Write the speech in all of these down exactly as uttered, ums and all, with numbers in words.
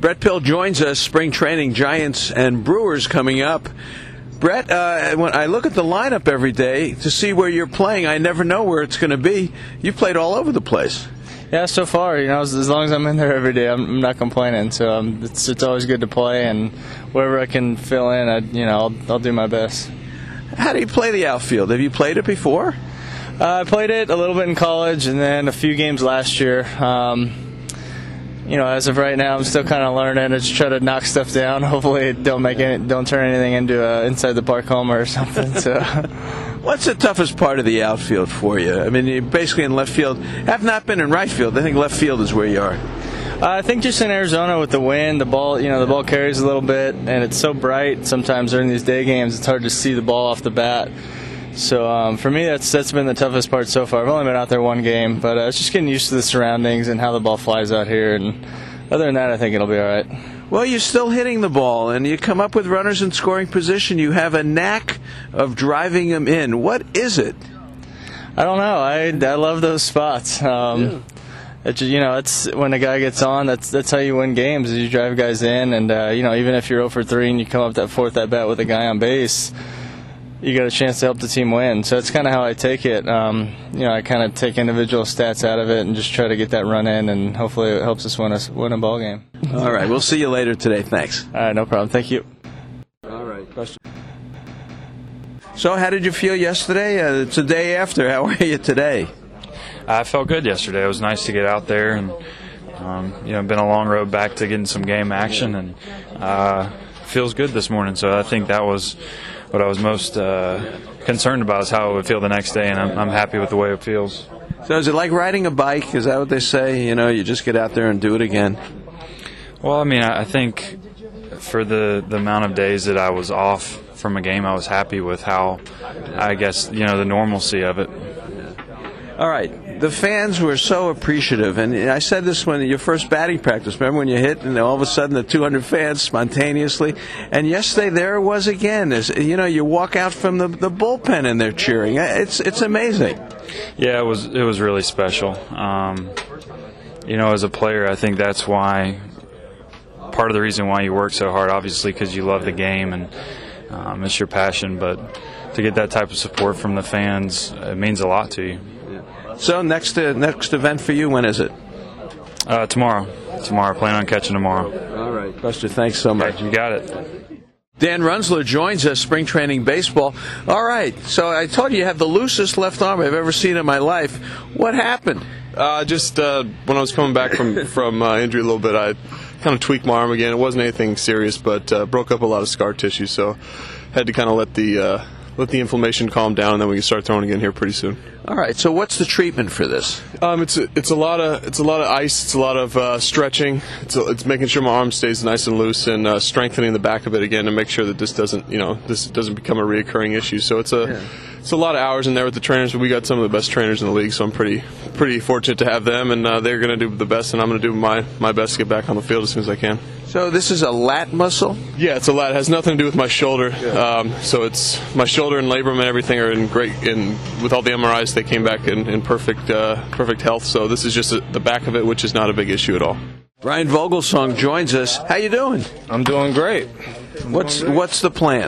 Brett Pill joins us, spring training, Giants and Brewers coming up. Brett, uh, when I look at the lineup every day to see where you're playing, I never know where it's going to be. You've played all over the place. Yeah, so far, you know, as, as long as I'm in there every day, I'm, I'm not complaining. So um, it's it's always good to play, and wherever I can fill in, I, you know, I'll, I'll do my best. How do you play the outfield? Have you played it before? Uh, I played it a little bit in college, and then a few games last year. Um, you know, as of right now, I'm still kind of learning. I just try to knock stuff down. Hopefully, it don't make any, don't turn anything into a inside the park homer or something. So. What's the toughest part of the outfield for you? I mean, you're basically in left field. Have not been in right field. I think left field is where you are. Uh, I think just in Arizona with the wind, the ball, you know, the ball carries a little bit, and it's so bright. Sometimes during these day games, it's hard to see the ball off the bat. So um, for me, that's that's been the toughest part so far. I've only been out there one game, but uh, it's just getting used to the surroundings and how the ball flies out here. And other than that, I think it'll be all right. Well, you're still hitting the ball, and you come up with runners in scoring position. You have a knack of driving them in. What is it? I don't know. I I love those spots. Um, yeah. It, you know, it's when a guy gets on. That's that's how you win games. Is you drive guys in, and uh, you know, even if you're oh for three and you come up that fourth at bat with a guy on base, you got a chance to help the team win. So that's kind of how I take it. Um, you know, I kind of take individual stats out of it and just try to get that run in, and hopefully it helps us win a, win a ball game. All right. We'll see you later today. Thanks. All right. No problem. Thank you. All right. Question. So how did you feel yesterday? Uh, it's a day after. How are you today? I felt good yesterday. It was nice to get out there, and um, you know, been a long road back to getting some game action, and uh, feels good this morning. So I think that was what I was most uh, concerned about, is how it would feel the next day, and I'm, I'm happy with the way it feels. So is it like riding a bike? Is that what they say? You know, you just get out there and do it again? Well, I mean, I think for the, the amount of days that I was off from a game, I was happy with how, I guess, you know, the normalcy of it. All right. The fans were so appreciative, and I said this when your first batting practice. Remember when you hit, and all of a sudden the two hundred fans spontaneously. And yesterday there it was again. As you know, you walk out from the, the bullpen and they're cheering. It's it's amazing. Yeah, it was it was really special. Um, you know, as a player, I think that's why part of the reason why you work so hard. Obviously, because you love the game and um, it's your passion. But to get that type of support from the fans, it means a lot to you. So next uh, next event for you, when is it? Uh, tomorrow. Tomorrow. Plan on catching tomorrow. All right. Buster, thanks so much. Okay, you got it. Dan Runsler joins us, spring training baseball. All right. So I told you you have the loosest left arm I've ever seen in my life. What happened? Uh, just uh, when I was coming back from, from uh, injury a little bit, I kind of tweaked my arm again. It wasn't anything serious, but uh, broke up a lot of scar tissue, so had to kind of let the uh, let the inflammation calm down, and then we can start throwing again here pretty soon. All right. So what's the treatment for this? Um, it's a, it's a lot of it's a lot of ice. It's a lot of uh, stretching. It's a, it's making sure my arm stays nice and loose, and uh, strengthening the back of it again to make sure that this doesn't you know this doesn't become a reoccurring issue. So it's a yeah. it's a lot of hours in there with the trainers. But we got some of the best trainers in the league, so I'm pretty pretty fortunate to have them, and uh, they're going to do the best, and I'm going to do my my best to get back on the field as soon as I can. So this is a lat muscle? Yeah, it's a lat. It has nothing to do with my shoulder. Um, so it's my shoulder and labrum and everything are in great. In with all the M R Is, they came back in, in perfect uh, perfect health. So this is just a, the back of it, which is not a big issue at all. Brian Vogelsong joins us. How you doing? I'm doing great. I'm what's doing great. What's the plan?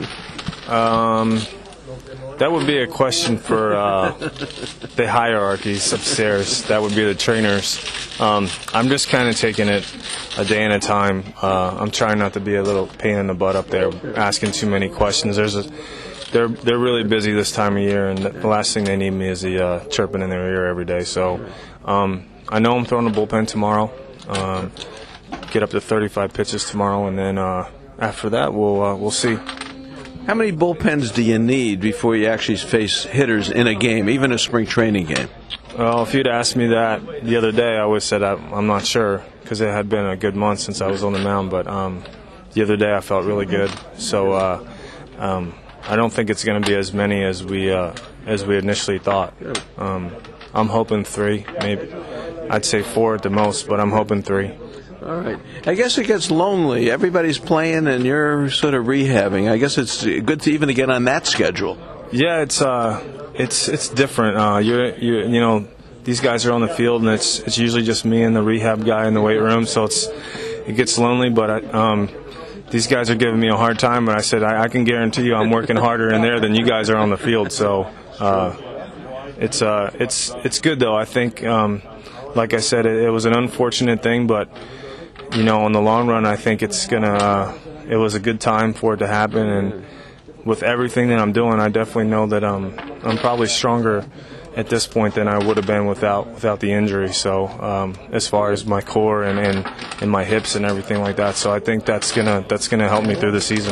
Um, that would be a question for uh, the hierarchies upstairs. That would be the trainers. Um, I'm just kind of taking it a day at a time. Uh, I'm trying not to be a little pain in the butt up there, asking too many questions. There's a, they're they're really busy this time of year, and the last thing they need me is the uh, chirping in their ear every day. So um, I know I'm throwing the bullpen tomorrow. Um, get up to thirty-five pitches tomorrow, and then uh, after that we'll uh, we'll see. How many bullpens do you need before you actually face hitters in a game, even a spring training game? Well, if you'd asked me that the other day, I would have said I, I'm not sure, because it had been a good month since I was on the mound. But um, the other day I felt really good. So uh, um, I don't think it's going to be as many as we uh, as we initially thought. Um, I'm hoping three, maybe. I'd say four at the most, but I'm hoping three. All right. I guess it gets lonely. Everybody's playing and you're sort of rehabbing. I guess it's good to even to get on that schedule. Yeah, it's uh, it's it's different. Uh, you you you know, these guys are on the field and it's it's usually just me and the rehab guy in the weight room. So it's it gets lonely, but I, um, these guys are giving me a hard time. But I said I, I can guarantee you I'm working harder in there than you guys are on the field. So uh, it's uh, it's it's good though. I think, um, like I said, it, it was an unfortunate thing, but you know, in the long run, I think it's gonna. Uh, it was a good time for it to happen, and with everything that I'm doing, I definitely know that um, I'm probably stronger at this point than I would have been without without the injury. So um, as far as my core and, and, and my hips and everything like that, so I think that's gonna that's gonna help me through the season.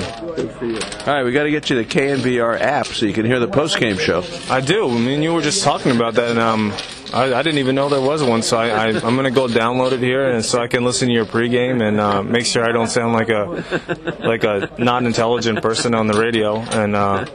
All right, we got to get you the K N B R app so you can hear the post game show. I do. I mean, you were just talking about that, and um, I, I didn't even know there was one. So I, I I'm gonna go download it here, and so I can listen to your pregame and uh, make sure I don't sound like a like a non-intelligent person on the radio. And uh,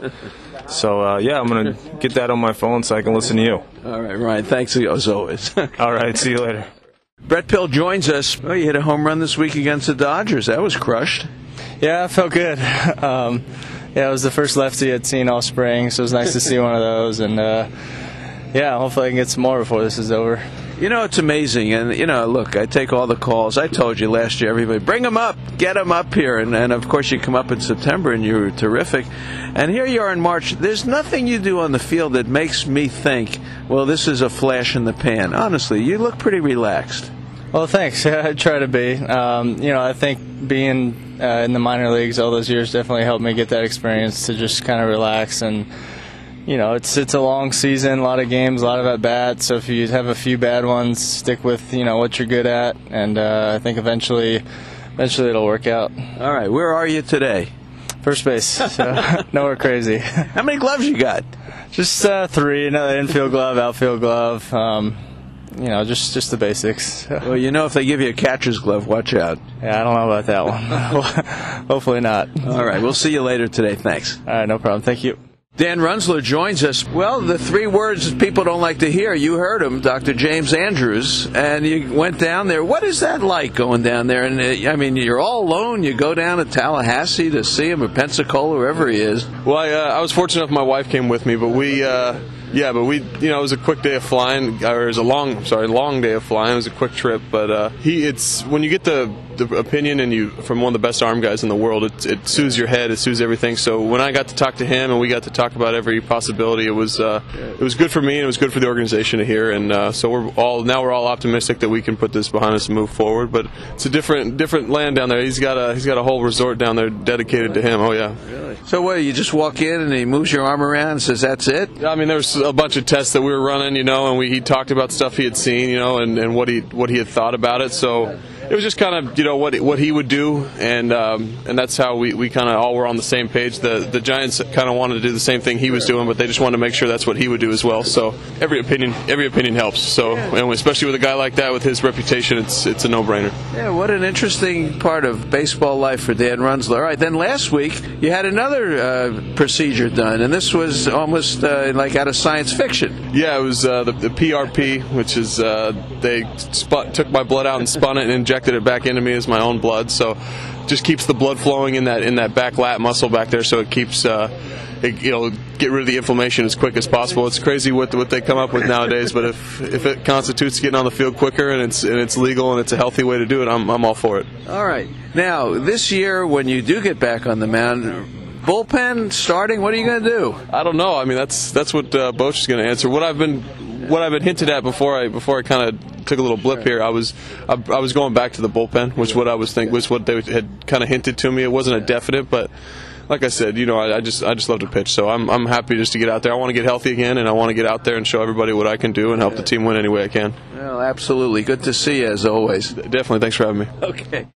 So, uh, yeah, I'm going to get that on my phone so I can listen to you. All right, Ryan. Thanks as always. All right. See you later. Brett Pill joins us. Oh, you hit a home run this week against the Dodgers. That was crushed. Yeah, I felt good. Um, yeah, it was the first lefty I'd seen all spring, so it was nice to see one of those. And, uh, yeah, hopefully I can get some more before this is over. You know, it's amazing. And, you know, look, I take all the calls. I told you last year, everybody, bring them up, get them up here. And, and of course, you come up in September and you're terrific. And here you are in March. There's nothing you do on the field that makes me think, well, this is a flash in the pan. Honestly, you look pretty relaxed. Well, thanks. I try to be. Um, you know, I think being uh, in the minor leagues all those years definitely helped me get that experience to just kind of relax. And you know, it's it's a long season, a lot of games, a lot of at-bats. So if you have a few bad ones, stick with, you know, what you're good at. And uh, I think eventually eventually it'll work out. All right. Where are you today? First base. So nowhere crazy. How many gloves you got? Just uh, three. Another infield glove, outfield glove. Um, you know, just, just the basics. Well, you know, if they give you a catcher's glove, watch out. Yeah, I don't know about that one. Hopefully not. All right. We'll see you later today. Thanks. All right. No problem. Thank you. Dan Runzler joins us. Well, the three words that people don't like to hear, you heard him, Doctor James Andrews, and you went down there. What is that like going down there? And uh, I mean, you're all alone. You go down to Tallahassee to see him, or Pensacola, wherever he is. Well, I, uh, I was fortunate enough my wife came with me, but we, uh, yeah, but we, you know, it was a quick day of flying, or it was a long, I'm sorry, long day of flying. It was a quick trip, but uh, he, it's when you get the the opinion and you from one of the best arm guys in the world, it, it soothes your head, it soothes everything. So when I got to talk to him and we got to talk about every possibility, it was uh, it was good for me and it was good for the organization to hear. And uh, so we're all now we're all optimistic that we can put this behind us and move forward. But it's a different different land down there. He's got a he's got a whole resort down there dedicated to him. Oh yeah. Really? So what? You just walk in and he moves your arm around and says, "That's it." I mean, there was a bunch of tests that we were running, you know, and we he talked about stuff he had seen, you know, and, and what he what he had thought about it. So it was just kind of, you know, what what he would do, and um, and that's how we, we kind of all were on the same page. The the Giants kind of wanted to do the same thing he was doing, but they just wanted to make sure that's what he would do as well. So every opinion every opinion helps. So and especially with a guy like that with his reputation, it's it's a no-brainer. Yeah, what an interesting part of baseball life for Dan Runzler. All right, then last week you had another uh, procedure done, and this was almost uh, like out of science fiction. Yeah, it was uh, the, the P R P, which is uh, they spun, took my blood out and spun it and injected it back into me as my own blood. So just keeps the blood flowing in that in that back lat muscle back there, so it keeps uh, it, you know, get rid of the inflammation as quick as possible. It's crazy what what they come up with nowadays, but if if it constitutes getting on the field quicker and it's and it's legal and it's a healthy way to do it, I'm I'm all for it. All right. Now this year, when you do get back on the mound, bullpen starting, what are you going to do? I don't know. I mean, that's that's what uh, Boch is going to answer. What I've been what I've been hinted at before I before I kind of took a little blip here. I was I, I was going back to the bullpen, which what I was think was what they had kind of hinted to me. It wasn't a definite, but like I said, you know, I, I just I just love to pitch. So I'm I'm happy just to get out there. I want to get healthy again, and I want to get out there and show everybody what I can do and help the team win any way I can. Well, absolutely. Good to see you as always. Definitely. Thanks for having me. Okay.